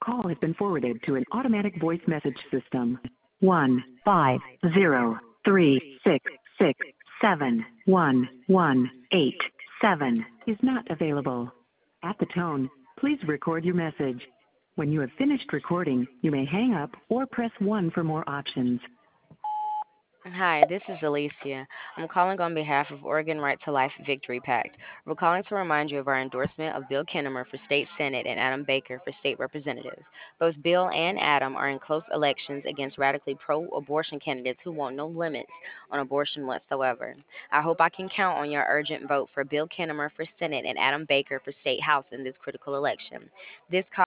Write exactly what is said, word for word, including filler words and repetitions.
call has been forwarded to an automatic voice message system. One five zero three six six seven one one eight seven is not available. At the tone, please record your message. When you have finished recording, you may hang up or press one for more options. Hi, this is Alicia. I'm calling on behalf of Oregon Right to Life Victory Pact. We're calling to remind you of our endorsement of Bill Kinnemer for State Senate and Adam Baker for State Representative. Both Bill and Adam are in close elections against radically pro-abortion candidates who want no limits on abortion whatsoever. I hope I can count on your urgent vote for Bill Kinnemer for Senate and Adam Baker for State House in this critical election. This